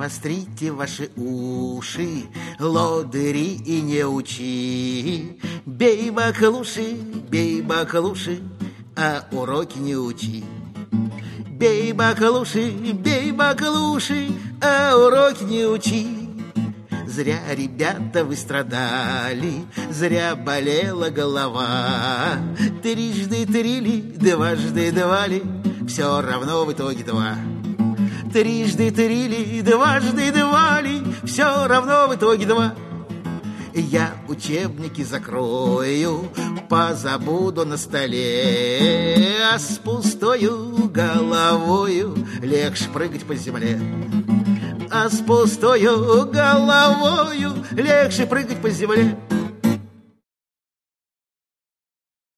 навострите ваши уши, лодыри и неучи. Бей баклуши, а уроки не учи. Бей баклуши, а уроки не учи. Зря, ребята, вы страдали, зря болела голова. Трижды трили, дважды двали, все равно в итоге два. Трижды трили, дважды двали, все равно в итоге два. Я учебники закрою, позабуду на столе, а с пустою головою легче прыгать по земле. А с пустою головою легче прыгать по земле.